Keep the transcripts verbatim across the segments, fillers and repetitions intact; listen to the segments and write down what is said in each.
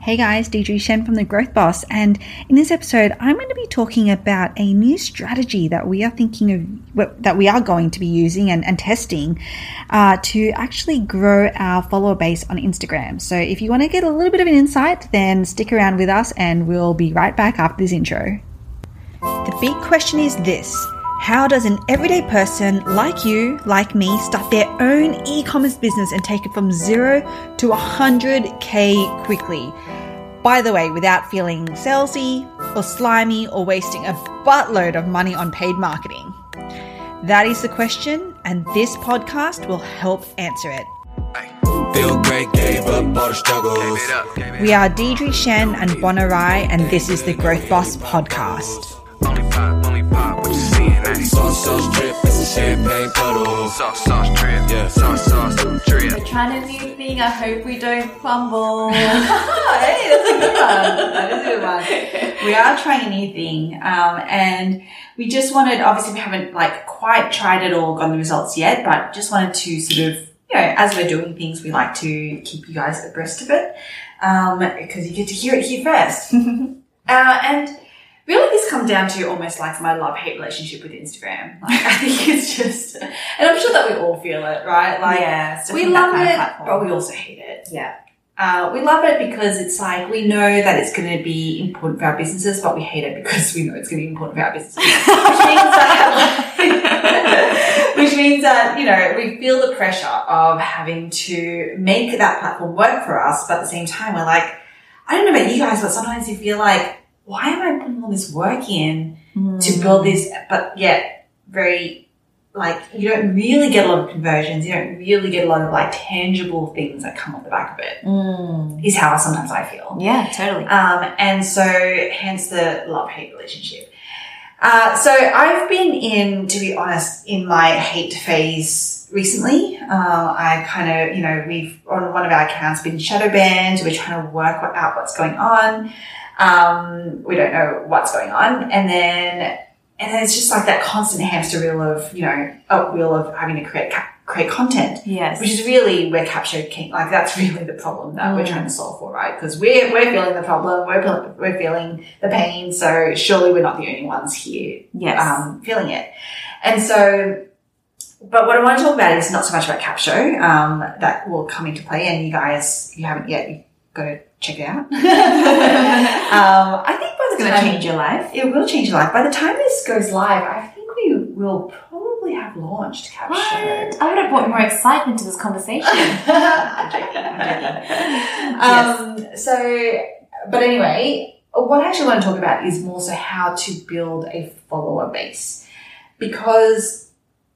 Hey guys, Deidre Shen from The Growth Boss, and in this episode, I'm going to be talking about a new strategy that we are thinking of, that we are going to be using and, and testing uh, to actually grow our follower base on Instagram. So if you want to get a little bit of an insight, then stick around with us and we'll be right back after this intro. The big question is this: how does an everyday person like you, like me, start their own e-commerce business and take it from zero to one hundred K quickly? By the way, without feeling salesy or slimy or wasting a buttload of money on paid marketing. That is the question, and this podcast will help answer it. Feel great, gave up all the struggles. We are Deidre Shen and Bona Rai, and this is the Growth Boss Podcast. Only pop, only pop, what you seeing, eh? Sauce, sauce, drip, it's a champagne puddle. Sauce, sauce, drip, yeah, sauce, sauce, drip. We're trying a new thing, I hope we don't crumble. Hey, that's a good one. That is a good one. We are trying a new thing, um, and we just wanted, obviously we haven't like quite tried it or gotten the results yet, but just wanted to sort of, you know, as we're doing things, we like to keep you guys abreast of it, um, because you get to hear it here first. uh, and Really, this comes down to almost like my love-hate relationship with Instagram. Like, I think it's just, and I'm sure that we all feel it, right? Like, yeah, we love it, but we also hate it. Yeah. Uh, we love it because it's like, we know that it's going to be important for our businesses, but we hate it because we know it's going to be important for our businesses. Which means that, which means that, you know, we feel the pressure of having to make that platform work for us, but at the same time, we're like, I don't know about you guys, but sometimes you feel like, why am I putting all this work in mm. to build this, but yet very, like, you don't really get a lot of conversions. You don't really get a lot of, like, tangible things that come off the back of it, mm. is how sometimes I feel. Yeah, totally. Um, and so hence the love-hate relationship. Uh, so I've been in, to be honest, in my hate phase recently. Uh, I kind of, you know, we've, on one of our accounts, been shadow banned. We're trying to work out what's going on. Um, we don't know what's going on. And then, and then it's just like that constant hamster wheel of, you know, a wheel of having to create, create content. Yes. Which is really where Capsho came, like that's really the problem that mm. we're trying to solve for, right? Because we're, we're feeling the problem, we're, we're feeling the pain. So surely we're not the only ones here, yes. um, feeling it. And so, but what I want to talk about is not so much about Capsho, um, that will come into play, and you guys, you haven't yet, you've got to check it out. um, I think by the it's time... It's going to change your life. It will change your life. By the time this goes live, I think we will probably have launched Capsho. What? I would have brought more excitement to this conversation. I'm joking. I'm joking. Um, yes. So, but anyway, what I actually want to talk about is more so how to build a follower base. Because,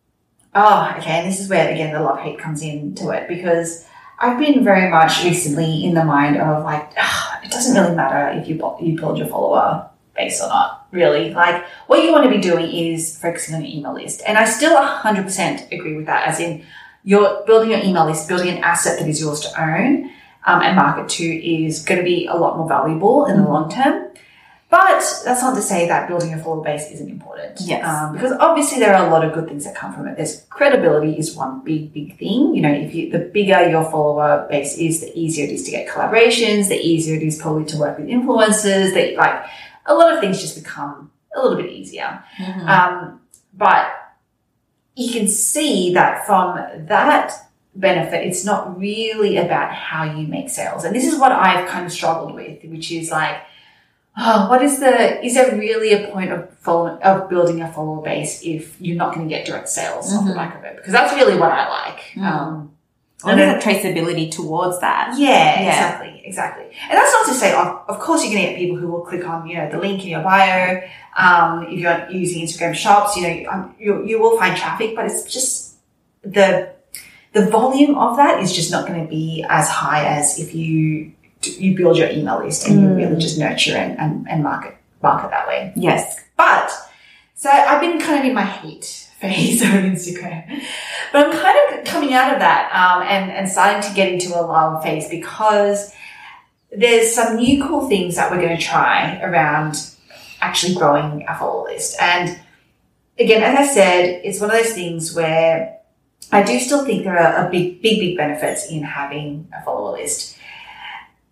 oh, okay, and this is where, again, the love-hate comes into it, because I've been very much recently in the mind of like, oh, it doesn't really matter if you you build your follower base or not, really. Like, what you want to be doing is focusing on your email list. And I still one hundred percent agree with that, as in you're building your email list, building an asset that is yours to own um, and market to is going to be a lot more valuable in the long term. But that's not to say that building a follower base isn't important. Yes. Um, because obviously there are a lot of good things that come from it. There's credibility is one big, big thing. You know, if you, the bigger your follower base is, the easier it is to get collaborations, the easier it is probably to work with influencers, that like a lot of things just become a little bit easier. Mm-hmm. Um, but you can see that from that benefit, it's not really about how you make sales. And this is what I've kind of struggled with, which is like, oh, what is the, is there really a point of follow, of building a follower base if you're not going to get direct sales mm-hmm. off the back of it? Because that's really what I like. Mm. Um, and there's a traceability towards that. Yeah, yeah, exactly, exactly. And that's not to say, of, of course you're going to get people who will click on, you know, the link in your bio. Um, if you're using Instagram shops, you know, um, you, you will find traffic, but it's just the, the volume of that is just not going to be as high as if you, you build your email list and mm. you really just nurture and, and, and market, market that way. Yes. But, so I've been kind of in my hate phase of Instagram, but I'm kind of coming out of that, um, and, and starting to get into a love phase because there's some new cool things that we're going to try around actually growing our follower list. And again, as I said, it's one of those things where I do still think there are a big, big, big benefits in having a follower list.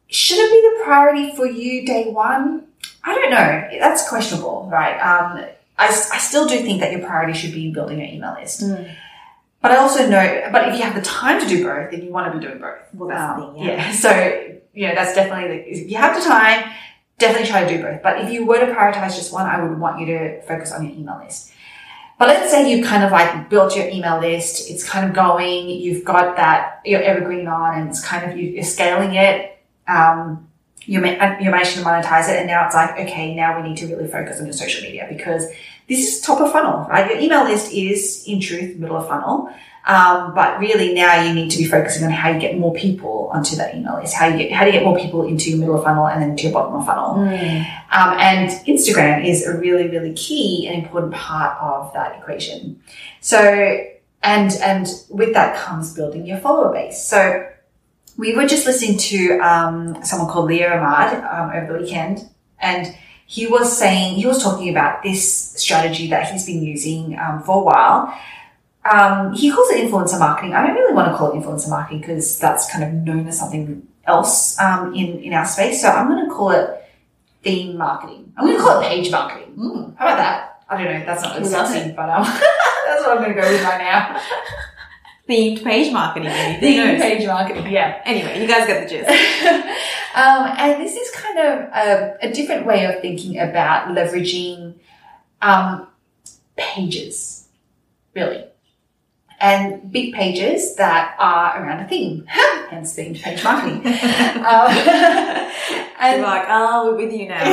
should it be the priority for you day one? I don't know. That's questionable, right? Um, I, I still do think that your priority should be building your email list. Mm. But I also know, but if you have the time to do both, then you want to be doing both. Well, that's um, the thing, yeah. yeah. So, you know, that's definitely, the, if you have the time, definitely try to do both. But if you were to prioritize just one, I would want you to focus on your email list. But let's say you kind of like built your email list. It's kind of going. You've got that, your evergreen on, and it's kind of, you're scaling it. Um, you're, you're managing to monetize it. And now it's like, okay, now we need to really focus on your social media because this is top of funnel, right? Your email list is in truth middle of funnel. Um, but really now you need to be focusing on how you get more people onto that email list, how you get, how do you get more people into your middle of funnel and then into your bottom of funnel. Mm. Um, and Instagram is a really, really key and important part of that equation. So, and, and with that comes building your follower base. So we were just listening to, um, someone called Leo Ahmad, um, over the weekend, and he was saying, he was talking about this strategy that he's been using, um, for a while. Um, he calls it influencer marketing. I don't really want to call it influencer marketing because that's kind of known as something else, um, in, in our space. So I'm going to call it theme marketing. I'm going to call it page marketing. Mm. How about that? I don't know. That's not really Love sexy, it. but, um, that's what I'm going to go with right now. Themed page marketing, maybe. Themed page marketing. Yeah. Anyway, you guys get the gist. um, and this is kind of a, a different way of thinking about leveraging, um, pages, really. And big pages that are around a theme, hence themed page marketing. um, and You're like, oh, we're with you now.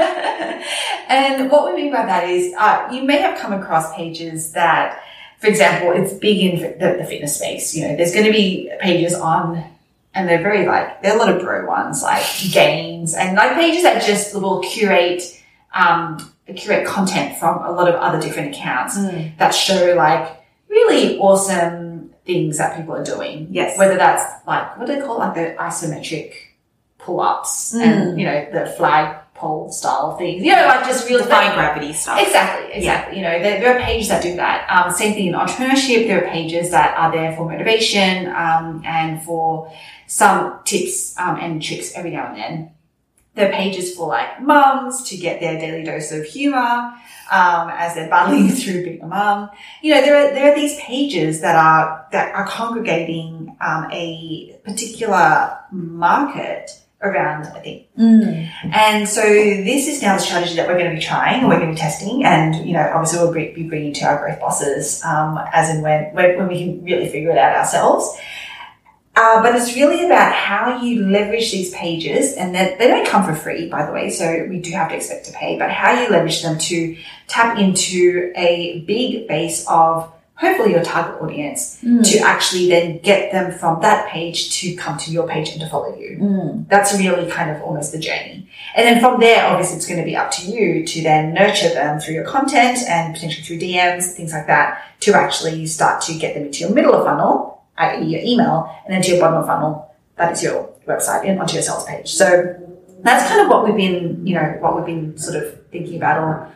And what we mean by that is, uh, you may have come across pages that, for example, it's big in the, the fitness space. You know, there's going to be pages on, and they're very like, there are a lot of bro ones, like games, and like pages that just will curate, um, curate content from a lot of other different accounts mm. that show like, really awesome things that people are doing. Yes. Whether that's like, what do they call it? Like the isometric pull-ups mm. and, you know, the flagpole style things. You know, like just really defying gravity stuff. Exactly. Exactly. Yeah. You know, there, there are pages that do that. Um, same thing in entrepreneurship. There are pages that are there for motivation, um, and for some tips, um, and tricks every now and then. There are pages for like mums to get their daily dose of humor, um, as they're battling through being a mum. You know, there are, there are these pages that are, that are congregating, um, a particular market around a thing. Mm. And so this is now the strategy that we're going to be trying and we're going to be testing. And, you know, obviously we'll be bringing to our growth bosses, um, as and when, when, when we can really figure it out ourselves. Uh, but it's really about how you leverage these pages, and that they don't come for free, by the way, so we do have to expect to pay, but how you leverage them to tap into a big base of hopefully your target audience mm. to actually then get them from that page to come to your page and to follow you. Mm. That's really kind of almost the journey. And then from there, obviously it's going to be up to you to then nurture them through your content and potentially through D Ms, things like that, to actually start to get them into your middle of funnel, that is your email, and then to your bottom of funnel, that is your website, and onto your sales page. So that's kind of what we've been, you know, what we've been sort of thinking about, or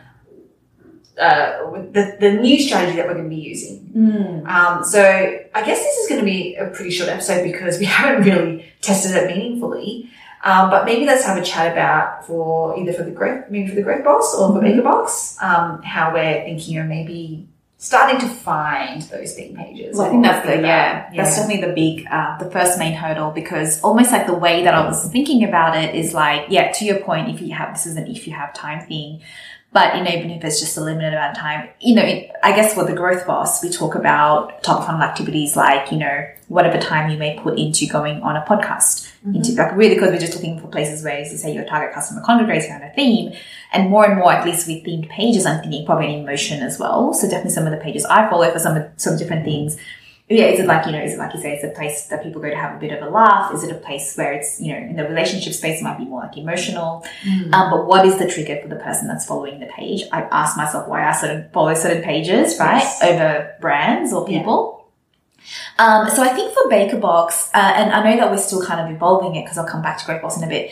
uh, the, the new strategy that we're going to be using. Mm. Um, so I guess this is going to be a pretty short episode because we haven't really tested it meaningfully. Um, but maybe let's have a chat about for either for the growth, maybe for the growth boss or for mm-hmm. MakerBox, um, how we're thinking of maybe starting to find those theme pages. Well, I think that's the, that. yeah, yeah, that's definitely the big, uh, the first main hurdle, because almost like the way that I was thinking about it is like, yeah, to your point, if you have, this is an if you have time thing, but, you know, even if it's just a limited amount of time, you know, it, I guess for the growth boss, we talk about top of funnel activities like, you know, whatever time you may put into going on a podcast, mm-hmm. into like really, because we're just looking for places where, as you say, your target customer congregates around a theme. And more and more, at least with themed pages, I'm thinking probably in motion as well. So definitely some of the pages I follow for some some different things. Yeah, is it like, you know, is it like you say, it's a place that people go to have a bit of a laugh? Is it a place where it's, you know, in the relationship space, it might be more like emotional. Mm. Um, but what is the trigger for the person that's following the page? I ask myself why I sort of follow certain pages, right, yes. over brands or people. Yeah. Um, so I think for MakerBox, uh, and I know that we're still kind of evolving it because I'll come back to GrowthBoss in a bit.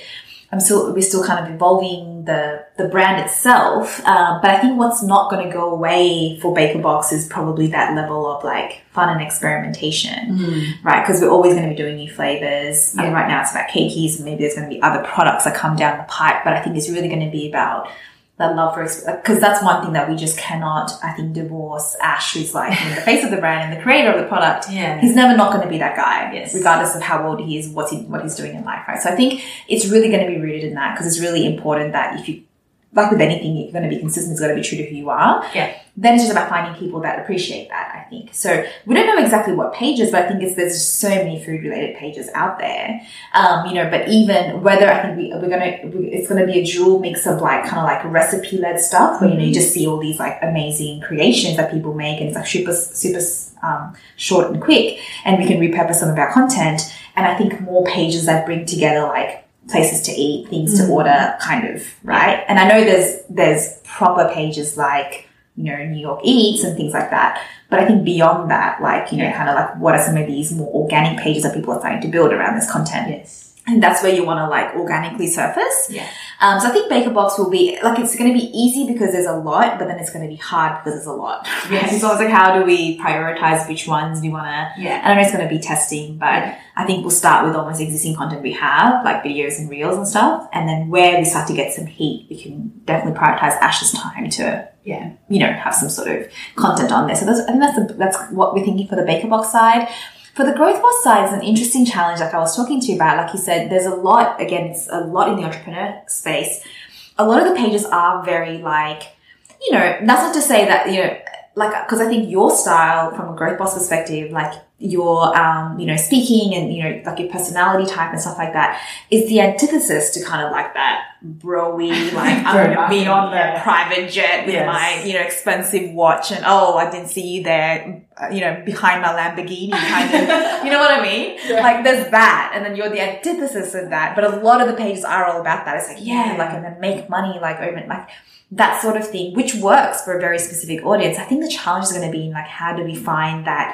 I'm still, we're still kind of evolving the, the brand itself. Um, but I think what's not going to go away for BakerBox is probably that level of like fun and experimentation, mm. right? Because we're always going to be doing new flavors. Yeah. I mean, right now it's about cakeys, and maybe there's going to be other products that come down the pipe, but I think it's really going to be about that love for, because that's one thing that we just cannot, I think, divorce. Ash, who's like you know, the face of the brand and the creator of the product. Yeah. He's never not going to be that guy, yes. regardless of how old he is, what he, what he's doing in life, right? So I think it's really going to be rooted in that, because it's really important that if you, like with anything, you're going to be consistent, it's got to be true to who you are. Yeah. Then it's just about finding people that appreciate that, I think. So we don't know exactly what pages, but I think it's, there's just so many food related pages out there. Um, you know, but even whether I think we, we're going to, it's going to be a dual mix of like kind of like recipe led stuff where, you know, you just see all these like amazing creations that people make, and it's like super, super, um, short and quick, and we can repurpose some of our content. And I think more pages that bring together like places to eat, things to mm. order, kind of, right? And I know there's there's proper pages like, you know, New York Eats and things like that. But I think beyond that, like, you know, kind of like what are some of these more organic pages that people are starting to build around this content? Yes. And that's where you want to like organically surface. Yeah. Um, so I think BakerBox will be like, it's going to be easy because there's a lot, but then it's going to be hard because there's a lot. Yes. It's almost like, how do we prioritize which ones we want to, yeah. I don't know, it's going to be testing, but yeah. I think we'll start with almost existing content we have, like videos and reels and stuff. And then where we start to get some heat, we can definitely prioritize Ash's time to, yeah, you know, have some sort of content on there. So that's, I think that's, the, that's what we're thinking for the BakerBox side. For the Growth Boss side, it's an interesting challenge, like I was talking to you about. Like you said, there's a lot, again, it's a lot in the entrepreneur space. A lot of the pages are very like, you know, that's not to say that, you know, like, because I think your style from a Growth Boss perspective, like your, um, you know, speaking and, you know, like your personality type and stuff like that is the antithesis to kind of like that bro-y, like I'm going to be on the yeah. private jet with yes. my, you know, expensive watch and, oh, I didn't see you there, you know, behind my Lamborghini kind of, you know what I mean? Yeah. Like there's that. And then you're the antithesis of that. But a lot of the pages are all about that. It's like, yeah, yeah. like, and then make money, like over, like, that sort of thing, which works for a very specific audience. I think the challenge is going to be in like, how do we find that,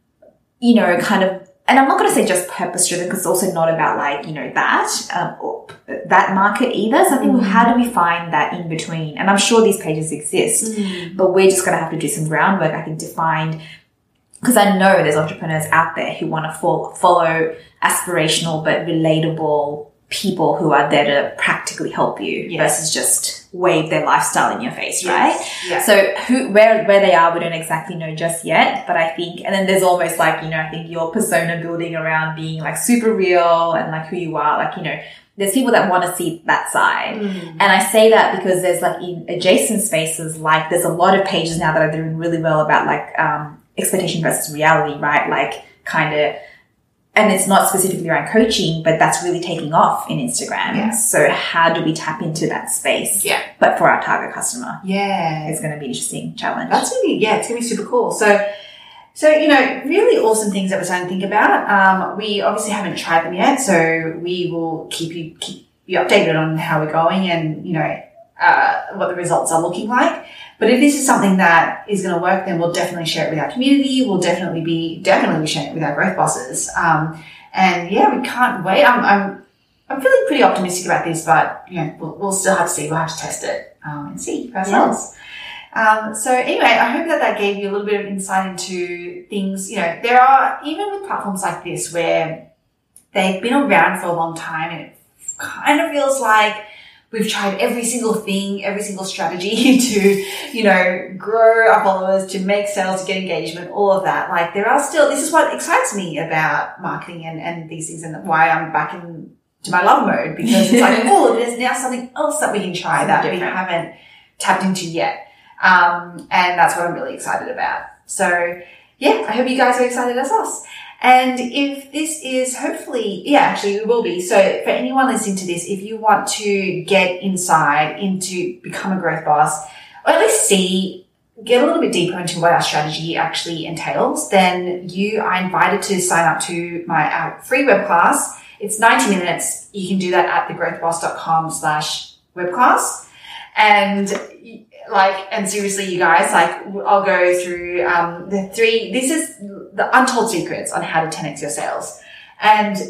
you know, kind of, and I'm not going to say just purpose driven, because it's also not about like, you know, that, um, or that market either. So I think, mm. well, how do we find that in between? And I'm sure these pages exist, mm. but we're just going to have to do some groundwork, I think, to find, because I know there's entrepreneurs out there who want to follow, follow aspirational but relatable people who are there to practically help you yes. versus just wave their lifestyle in your face, right? Yes. Yeah. So who, where, where they are, we don't exactly know just yet, but I think, and then there's almost like, you know, I think your persona building around being like super real and like who you are, like, you know, there's people that want to see that side. Mm. And I say that because there's like in adjacent spaces, like there's a lot of pages now that are doing really well about like, um, expectation versus reality, right? Like kind of, and it's not specifically around coaching, but that's really taking off in Instagram. Yeah. So how do we tap into that space? Yeah. But for our target customer. Yeah. It's going to be an interesting challenge. That's going to be, yeah, it's going to be super cool. So, so, you know, really awesome things that we're starting to think about. Um, we obviously haven't tried them yet, so we will keep you, keep you updated on how we're going and, you know, uh, what the results are looking like. But if this is something that is going to work, then we'll definitely share it with our community. We'll definitely be, definitely be sharing it with our growth bosses. Um, and yeah, we can't wait. I'm, I'm, I'm feeling pretty optimistic about this, but you know, we'll, we'll still have to see. We'll have to test it, um, and see for ourselves. Yeah. Um, so anyway, I hope that that gave you a little bit of insight into things. You know, there are, even with platforms like this where they've been around for a long time and it kind of feels like we've tried every single thing, every single strategy to, you know, grow our followers, to make sales, to get engagement, all of that. Like there are still, this is what excites me about marketing and, and these things and why I'm back in to my love mode, because it's like, oh, there's now something else that we can try that we haven't tapped into yet. Um, and that's what I'm really excited about. So yeah, I hope you guys are excited as us. And if this is hopefully, yeah, actually we will be. So for anyone listening to this, if you want to get inside into become a growth boss, or at least see, get a little bit deeper into what our strategy actually entails, then you are invited to sign up to my uh, free web class. It's ninety minutes. You can do that at thegrowthboss.com slash web class. And like, and seriously, you guys, like, I'll go through, um, the three, this is the untold secrets on how to ten X your sales. And it,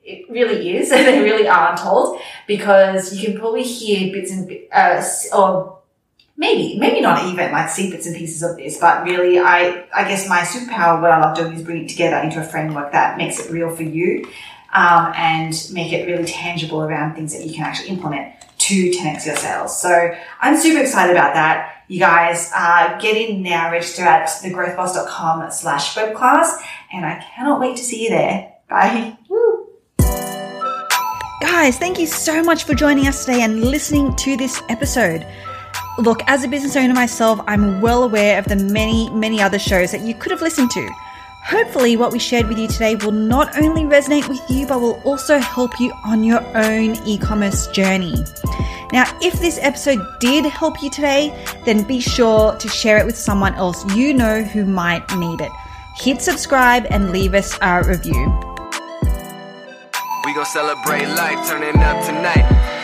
It really is. They really are untold, because you can probably hear bits and, uh, or maybe, maybe not even like see bits and pieces of this, but really I, I guess my superpower, what I love doing is bring it together into a framework that makes it real for you, um, and make it really tangible around things that you can actually implement to ten X your sales. So I'm super excited about that. You guys, uh, get in now, register at thegrowthboss.com slash webclass, and I cannot wait to see you there. Bye. Woo. Guys, thank you so much for joining us today and listening to this episode. Look, as a business owner myself, I'm well aware of the many, many other shows that you could have listened to. Hopefully what we shared with you today will not only resonate with you, but will also help you on your own e-commerce journey. Now, if this episode did help you today, then be sure to share it with someone else you know who might need it. Hit subscribe and leave us a review. We gon' celebrate life, turning up tonight.